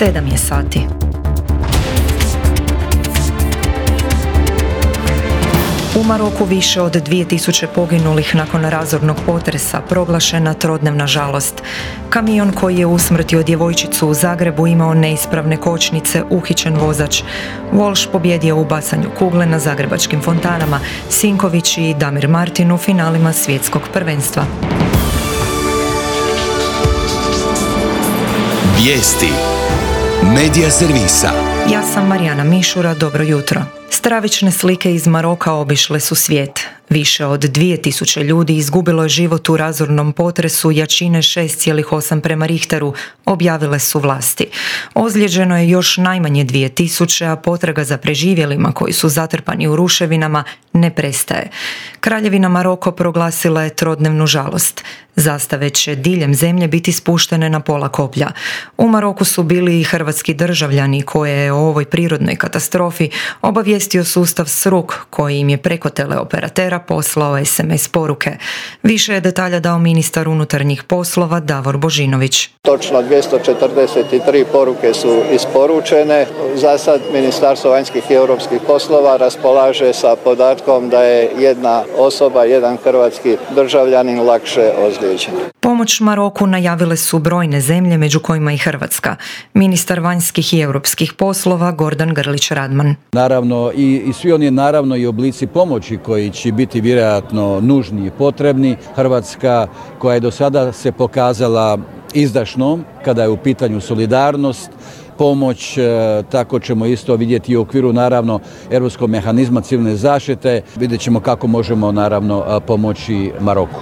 7 je sati. U Maroku više od 2000 poginulih nakon razornog potresa, proglašena trodnevna žalost. Kamion koji je usmrtio djevojčicu u Zagrebu imao neispravne kočnice, uhićen vozač. Walsh pobjedio u bacanju kugle na zagrebačkim fontanama, Sinković i Damir Martin u finalima svjetskog prvenstva. Vijesti Medija servisa. Ja sam Marijana Mišura, dobro jutro. Stravične slike iz Maroka obišle su svijet. Više od 2000 ljudi izgubilo je život u razornom potresu jačine 6,8 prema Richteru, objavile su vlasti. Ozlijeđeno je još najmanje 2000, a potraga za preživjelima koji su zatrpani u ruševinama ne prestaje. Kraljevina Maroko proglasila je trodnevnu žalost. Zastave će diljem zemlje biti spuštene na pola koplja. U Maroku su bili i hrvatski državljani koje je o ovoj prirodnoj katastrofi obavijestio sustav SRUK koji im je preko teleoperatera poslao SMS poruke. Više je detalja dao ministar unutarnjih poslova Davor Božinović. Točno 243 poruke su isporučene. Za sad Ministarstvo vanjskih i europskih poslova raspolaže sa podatkom da je jedna osoba, jedan hrvatski državljanin lakše ozlijeđen. Pomoć Maroku najavile su brojne zemlje, među kojima i Hrvatska. Ministar vanjskih i europskih poslova Gordan Grlić Radman. Naravno i svi oni naravno i oblici pomoći koji će biti vjerojatno nužni i potrebni. Hrvatska koja je do sada se pokazala izdašnom kada je u pitanju solidarnost, pomoć, tako ćemo isto vidjeti i u okviru naravno europskog mehanizma civilne zaštite. Vidjet ćemo kako možemo naravno pomoći Maroku.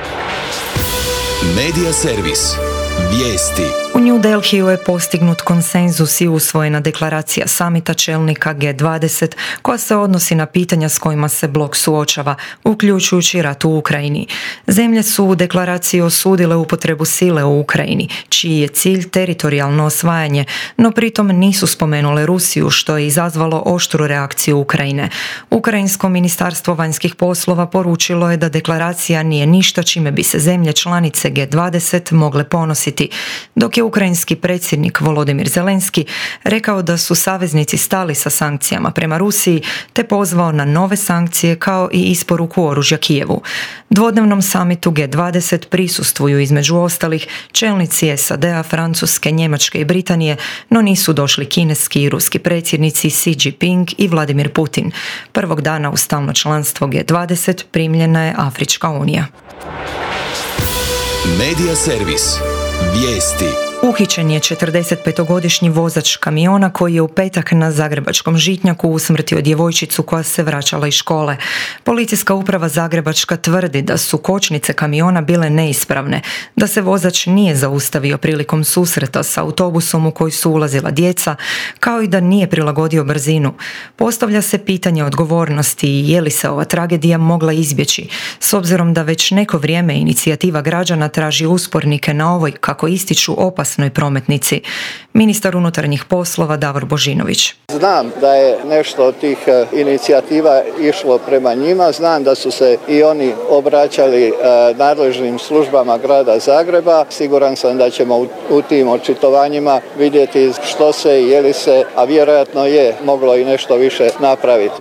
Medija servis. Vijesti. U New Delhiju je postignut konsenzus i usvojena deklaracija samita čelnika G20 koja se odnosi na pitanja s kojima se blok suočava, uključujući rat u Ukrajini. Zemlje su u deklaraciji osudile upotrebu sile u Ukrajini, čiji je cilj teritorijalno osvajanje, no pritom nisu spomenule Rusiju, što je izazvalo oštru reakciju Ukrajine. Ukrajinsko ministarstvo vanjskih poslova poručilo je da deklaracija nije ništa čime bi se zemlje članice G20 mogle ponositi, dok je ukrajinski predsjednik Volodimir Zelenski rekao da su saveznici stali sa sankcijama prema Rusiji te pozvao na nove sankcije kao i isporuku oružja Kijevu. Dvodnevnom samitu G20 prisustvuju između ostalih čelnici SAD-a, Francuske, Njemačke i Britanije, no nisu došli kineski i ruski predsjednici Xi Jinping i Vladimir Putin. Prvog dana u stalno članstvo G20 primljena je Afrička unija. Medija servis. Vijesti. Uhićen je 45-godišnji vozač kamiona koji je u petak na zagrebačkom Žitnjaku usmrtio djevojčicu koja se vraćala iz škole. Policijska uprava Zagrebačka tvrdi da su kočnice kamiona bile neispravne, da se vozač nije zaustavio prilikom susreta s autobusom u koji su ulazila djeca, kao i da nije prilagodio brzinu. Postavlja se pitanje odgovornosti i je li se ova tragedija mogla izbjeći, s obzirom da već neko vrijeme inicijativa građana traži uspornike na ovoj, kako ističu, opasnoj prometnici. Ministar unutarnjih poslova Davor Božinović. Znam da je nešto od tih inicijativa išlo prema njima, znam da su se i oni obraćali nadležnim službama grada Zagreba. Siguran sam da ćemo u tim očitovanjima vidjeti što se, je li se, a vjerojatno je moglo i nešto više napraviti.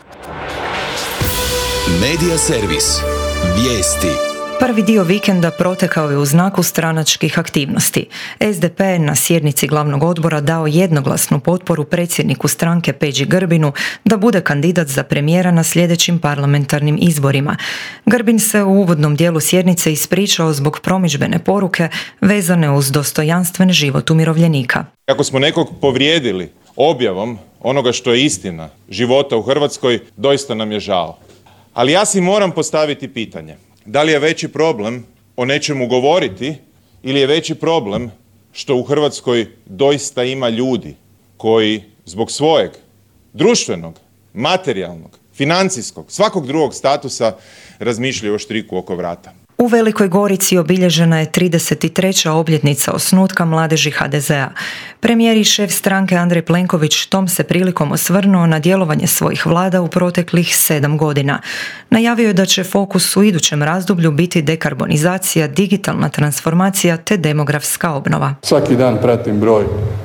Medija servis. Vijesti. Prvi dio vikenda protekao je u znaku stranačkih aktivnosti. SDP je na sjednici glavnog odbora dao jednoglasnu potporu predsjedniku stranke Peđi Grbinu da bude kandidat za premijera na sljedećim parlamentarnim izborima. Grbin se u uvodnom dijelu sjednice ispričao zbog promidžbene poruke vezane uz dostojanstven život umirovljenika. Ako smo nekog povrijedili objavom onoga što je istina života u Hrvatskoj, doista nam je žao. Ali ja si moram postaviti pitanje. Da li je veći problem o nečemu govoriti ili je veći problem što u Hrvatskoj doista ima ljudi koji zbog svojeg društvenog, materijalnog, financijskog, svakog drugog statusa razmišljaju o štriku oko vrata. U Velikoj Gorici obilježena je 33. obljetnica osnutka mladeži HDZ-a. Premijer i šef stranke Andrej Plenković tom se prilikom osvrnuo na djelovanje svojih vlada u proteklih 7 godina. Najavio je da će fokus u idućem razdoblju biti dekarbonizacija, digitalna transformacija te demografska obnova. Svaki dan pratim broj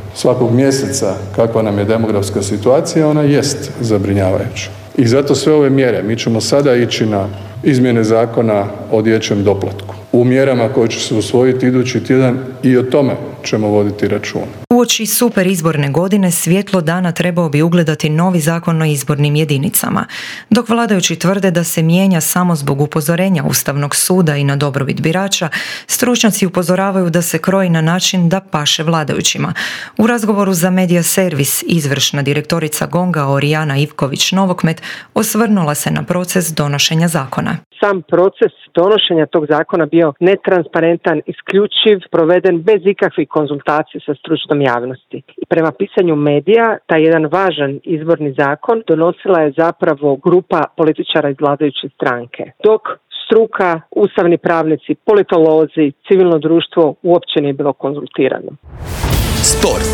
svakog mjeseca kakva nam je demografska situacija, ona jest zabrinjavajuća. I zato sve ove mjere, mi ćemo sada ići na izmjene zakona o dječjem doplatku. U mjerama koje će se usvojiti idući tjedan i o tome ćemo voditi računa. Uoči super izborne godine svjetlo dana trebao bi ugledati novi zakon o izbornim jedinicama. Dok vladajući tvrde da se mijenja samo zbog upozorenja Ustavnog suda i na dobrobit birača, stručnjaci upozoravaju da se kroji na način da paše vladajućima. U razgovoru za Media Servis izvršna direktorica GONG-a Orijana Ivković-Novokmet osvrnula se na proces donošenja zakona. Sam proces donošenja tog zakona bio netransparentan, isključiv, proveden bez ikakvih konzultacija sa stručnom javnosti. I prema pisanju medija, taj jedan važan izborni zakon donosila je zapravo grupa političara iz vladajuće stranke. Dok struka, ustavni pravnici, politolozi, civilno društvo uopće nije bilo konzultirano. Sport.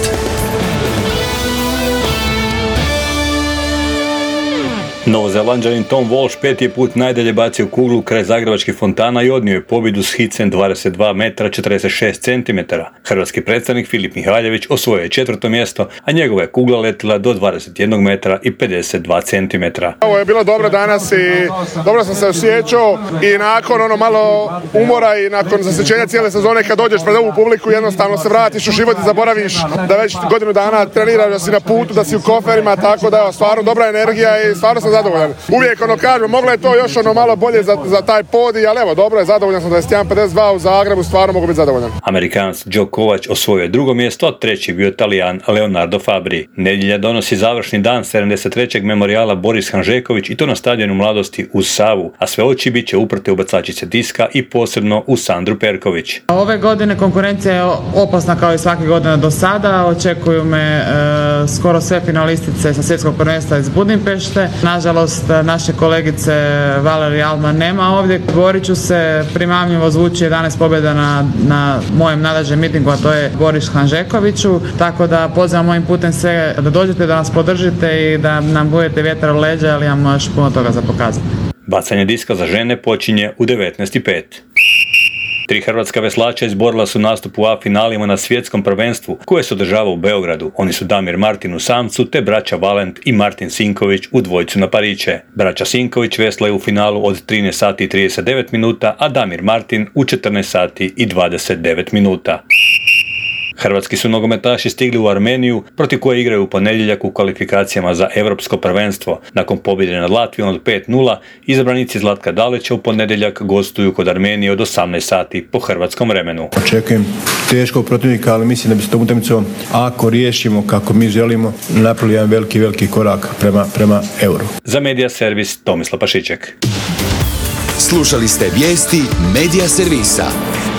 Novozelanđanin Tom Walsh 5. put najdalje bacio kuglu kraj zagrebačkih fontana i odnio je pobjedu s hicem 22 metra 46 cm. Hrvatski predstavnik Filip Mihaljević osvojio je 4. mjesto, a njegova je kugla letila do 21 metra i 52 cm. Ovo je bilo dobro danas i dobro sam se osjećao i nakon malo umora i nakon zasjećenja cijele sezone kad dođeš pred ovu publiku jednostavno se vratiš u život i zaboraviš da već godinu dana treniraš, da si na putu, da si u koferima, tako da je stvarno dobra energija i stvarno sam zadovoljan. Uvijek kažem, moglo je to još malo bolje za taj podij, ali evo, dobro je, zadovoljan sam 21-52 u Zagrebu, stvarno mogu biti zadovoljan. Amerikanac Joe Kovač osvojio je 2. mjesto, a 3. bio Talijan Leonardo Fabri. Nedjelja donosi završni dan 73. memorijala Boris Hanžeković i to na stadionu Mladosti uz Savu, a sve oči bit će uprte u bacačice diska i posebno u Sandru Perković. Ove godine konkurencija je opasna kao i svake godine do sada. Očekuju me skoro sve finalistice sa svjetskog prvenstva iz Budimpešte. Nažalost, naše kolegice Valerije Alman nema ovdje. Borit ću se, primamljivo zvuči 11 pobjeda na mojem najdažem mitingu, a to je Boris Hanžekoviću. Tako da pozivam ovim putem sve da dođete, da nas podržite i da nam budete vjetar u leđa, ali imamo još puno toga za pokazati. Bacanje diska za žene počinje u 19:05. 3 hrvatska veslača izborila su nastup u A finalima na svjetskom prvenstvu koje se održava u Beogradu. Oni su Damir Martin u samcu te braća Valent i Martin Sinković u dvojcu na pariće. Braća Sinković veslaju u finalu od 13 sati i 39 minuta, a Damir Martin u 14 sati i 29 minuta. Hrvatski su nogometaši stigli u Armeniju, protiv koje igraju u ponedjeljak u kvalifikacijama za Europsko prvenstvo. Nakon pobjede nad Latvijom od 5:0, izabranici Zlatka Dalića u ponedjeljak gostuju kod Armenije od 18 sati po hrvatskom vremenu. Očekujem teškog protivnika, ali mislim da bi se tom utakmicom, ako riješimo kako mi želimo, napravili jedan veliki korak prema euru. Za Media Servis Tomislav Pašiček. Slušali ste vijesti Media Servisa.